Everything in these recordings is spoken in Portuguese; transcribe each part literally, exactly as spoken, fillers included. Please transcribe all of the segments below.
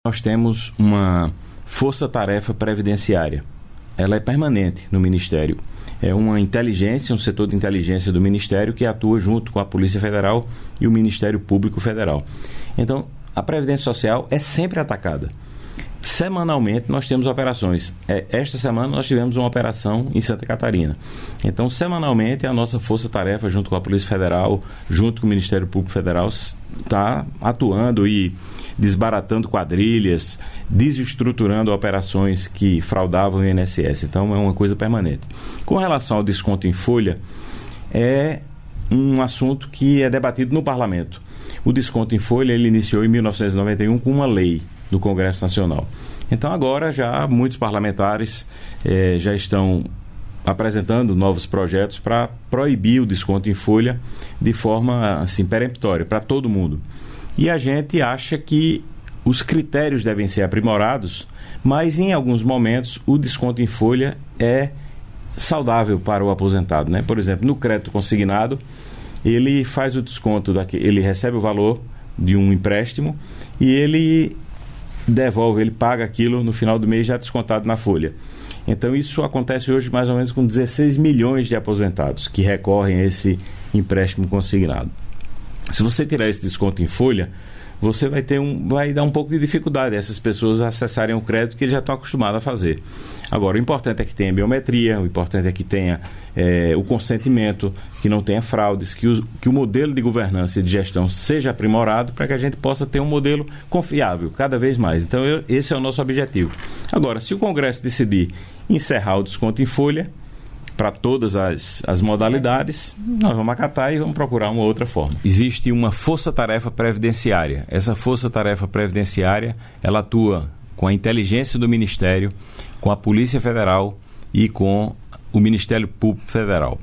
Nós temos uma força-tarefa previdenciária. Ela é permanente no Ministério. É uma inteligência, um setor de inteligência do Ministério que atua junto com a Polícia Federal e o Ministério Público Federal. Então, a Previdência Social é sempre atacada. Semanalmente nós temos operações. É, esta semana nós tivemos uma operação em Santa Catarina. Então, semanalmente, a nossa força-tarefa, junto com a Polícia Federal, junto com o Ministério Público Federal, está atuando e desbaratando quadrilhas, desestruturando operações que fraudavam o I N S S. Então, é uma coisa permanente. Com relação ao desconto em folha, é um assunto que é debatido no Parlamento. O desconto em folha, ele iniciou em mil novecentos e noventa e um com uma lei do Congresso Nacional. Então agora já muitos parlamentares eh, já estão apresentando novos projetos para proibir o desconto em folha de forma assim peremptória para todo mundo. E a gente acha que os critérios devem ser aprimorados, mas em alguns momentos o desconto em folha é saudável para o aposentado, né? Por exemplo, no crédito consignado, ele faz o desconto, daqui, ele recebe o valor de um empréstimo e ele devolve, ele paga aquilo no final do mês já descontado na folha. Então isso acontece hoje mais ou menos com dezesseis milhões de aposentados que recorrem a esse empréstimo consignado. Se você tirar esse desconto em folha, você vai ter um, vai dar um pouco de dificuldade a essas pessoas acessarem o crédito que eles já estão acostumados a fazer. Agora, o importante é que tenha biometria, o importante é que tenha é, o consentimento, que não tenha fraudes, que o, que o modelo de governança e de gestão seja aprimorado para que a gente possa ter um modelo confiável cada vez mais. Então, eu, esse é o nosso objetivo. Agora, se o Congresso decidir encerrar o desconto em folha para todas as, as modalidades, nós vamos acatar e vamos procurar uma outra forma. Existe uma força-tarefa previdenciária. Essa força-tarefa previdenciária, ela atua com a inteligência do Ministério, com a Polícia Federal e com o Ministério Público Federal.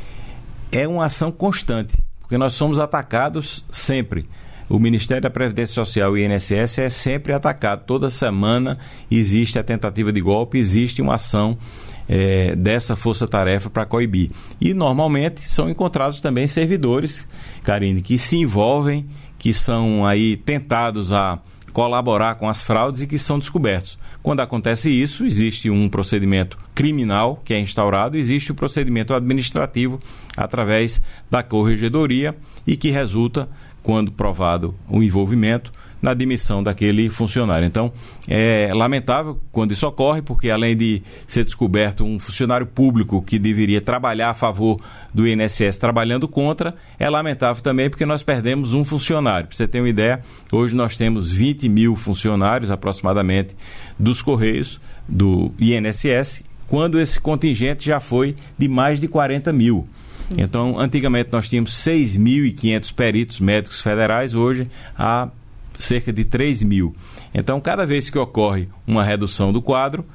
É uma ação constante, porque nós somos atacados sempre. O Ministério da Previdência Social e o I N S S é sempre atacado. Toda semana existe a tentativa de golpe, existe uma ação É, dessa força-tarefa para coibir. E normalmente são encontrados também servidores, Karine, que se envolvem, que são aí tentados a colaborar com as fraudes e que são descobertos. Quando acontece isso, existe um procedimento criminal que é instaurado, existe o procedimento administrativo através da corregedoria e que resulta, quando provado o envolvimento, na demissão daquele funcionário. Então, é lamentável quando isso ocorre, porque além de ser descoberto um funcionário público que deveria trabalhar a favor do I N S S trabalhando contra, é lamentável também porque nós perdemos um funcionário. Para você ter uma ideia, hoje nós temos vinte mil funcionários aproximadamente dos Correios, do I N S S, quando esse contingente já foi de mais de quarenta mil. Então, antigamente nós tínhamos seis mil e quinhentos peritos médicos federais, hoje há cerca de três mil. Então, cada vez que ocorre uma redução do quadro,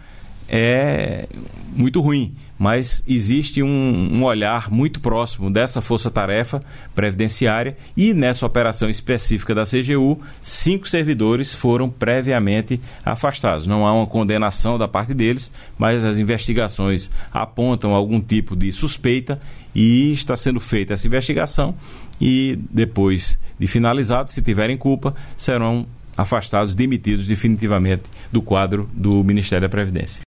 é muito ruim, mas existe um, um olhar muito próximo dessa força-tarefa previdenciária e nessa operação específica da C G U, cinco servidores foram previamente afastados. Não há uma condenação da parte deles, mas as investigações apontam algum tipo de suspeita e está sendo feita essa investigação e depois de finalizado, se tiverem culpa, serão afastados, demitidos definitivamente do quadro do Ministério da Previdência.